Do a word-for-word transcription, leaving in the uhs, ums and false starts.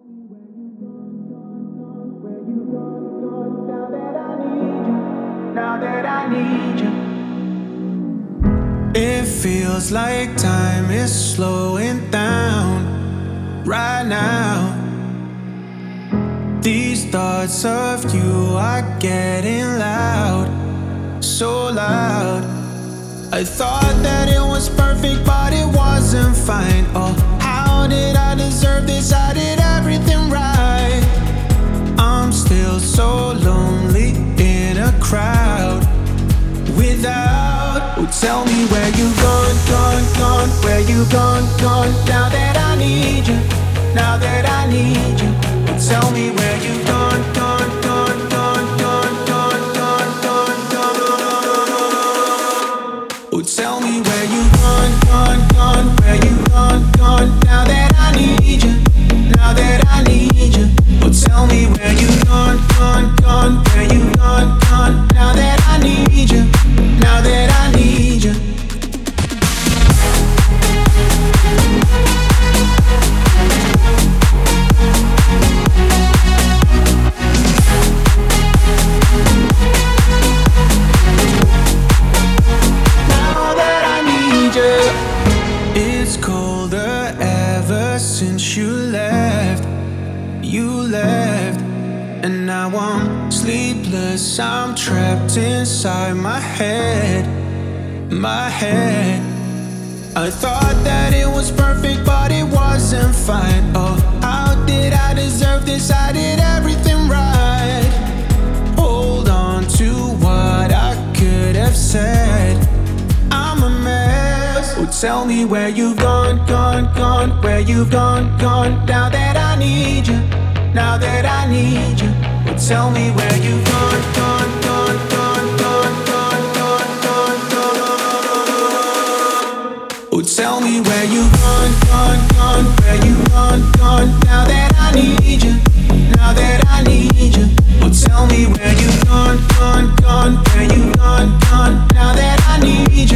Where you gone, gone, now that I need you, now that I need you. It feels like time is slowing down right now. These thoughts of you are getting loud, so loud. I thought that it was perfect, but it wasn't fine. Oh, how did I deserve this? I did everything right. I'm still so lonely in a crowd without. Oh, tell me where you gone, gone, gone. Where you gone, gone. Now that I need you, now that I need you. Oh, tell me where you gone, gone, gone, gone, gone, gone, gone, gone, gone. Oh, tell me where you gone, gone, gone. Where you gone, gone. Now that I need you, now that I need you. Oh, tell me where you gone, gone, gone. Where you gone, gone. Now that I need you, now that I need you. Now that I need you. It's colder ever since you left. You left, and now I'm sleepless. I'm trapped inside my head, my head. I thought that it was perfect, but it wasn't fine. Oh, how did I deserve this? I did everything right. Hold on to what I could have said. I'm a mess. Oh, tell me where you've gone, gone, gone. Where you've gone, gone. Now that I need you, now that I need you. Oh, tell me where you've gone, gone, gone, gone, gone, gone, gone, gone, gone. Oh, tell me where you've gone, gone, gone. Where you've gone, gone. Now that I need you, now that I need you. Oh, tell me where you've gone, gone, gone. Where you've gone, gone. Now that I need you.